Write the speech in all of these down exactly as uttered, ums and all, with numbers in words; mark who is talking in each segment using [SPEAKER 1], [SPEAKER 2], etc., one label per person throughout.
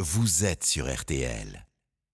[SPEAKER 1] vous êtes sur R T L.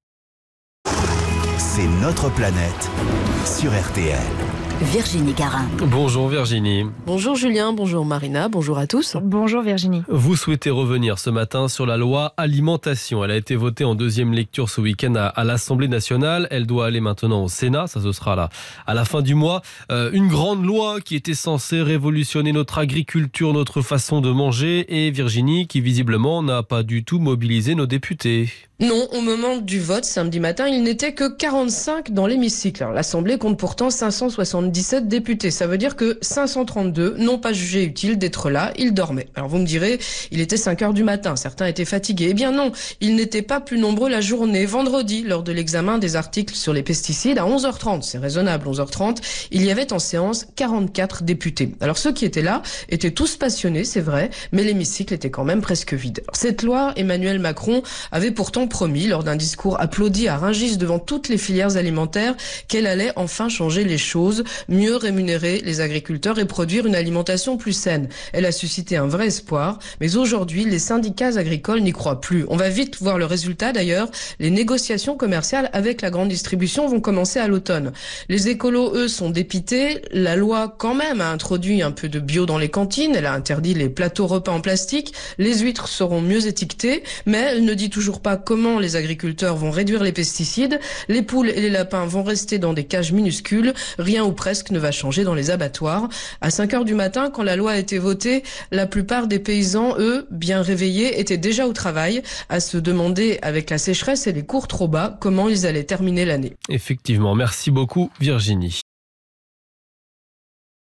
[SPEAKER 1] C'est notre planète sur R T L.
[SPEAKER 2] Virginie Garin.
[SPEAKER 3] Bonjour Virginie.
[SPEAKER 4] Bonjour Julien, bonjour Marina, bonjour à tous.
[SPEAKER 5] Bonjour Virginie.
[SPEAKER 3] Vous souhaitez revenir ce matin sur la loi alimentation. Elle a été votée en deuxième lecture ce week-end à, à l'Assemblée nationale. Elle doit aller maintenant au Sénat, ça ce sera là, à la fin du mois. Euh, une grande loi qui était censée révolutionner notre agriculture, notre façon de manger, et Virginie qui visiblement n'a pas du tout mobilisé nos députés.
[SPEAKER 4] Non, au moment du vote samedi matin, il n'était que quarante-cinq dans l'hémicycle. Alors, l'Assemblée compte pourtant cinq cent soixante-dix-sept députés. Ça veut dire que cinq cent trente-deux n'ont pas jugé utile d'être là, ils dormaient. Alors vous me direz, il était cinq heures du matin, certains étaient fatigués. Eh bien non, ils n'étaient pas plus nombreux la journée. Vendredi, lors de l'examen des articles sur les pesticides, à onze heures trente, c'est raisonnable, onze heures trente, il y avait en séance quarante-quatre députés. Alors ceux qui étaient là étaient tous passionnés, c'est vrai, mais l'hémicycle était quand même presque vide. Alors, cette loi, Emmanuel Macron avait pourtant promis, lors d'un discours applaudi à Rungis devant toutes les filières alimentaires, qu'elle allait enfin changer les choses, mieux rémunérer les agriculteurs et produire une alimentation plus saine. Elle a suscité un vrai espoir, mais aujourd'hui, les syndicats agricoles n'y croient plus. On va vite voir le résultat d'ailleurs. Les négociations commerciales avec la grande distribution vont commencer à l'automne. Les écolos, eux, sont dépités. La loi, quand même, a introduit un peu de bio dans les cantines. Elle a interdit les plateaux repas en plastique. Les huîtres seront mieux étiquetées, mais elle ne dit toujours pas comment Comment les agriculteurs vont réduire les pesticides. Les poules et les lapins vont rester dans des cages minuscules. Rien ou presque ne va changer dans les abattoirs. À cinq heures du matin, quand la loi a été votée, la plupart des paysans, eux, bien réveillés, étaient déjà au travail, à se demander, avec la sécheresse et les cours trop bas, comment ils allaient terminer l'année.
[SPEAKER 3] Effectivement, merci beaucoup Virginie.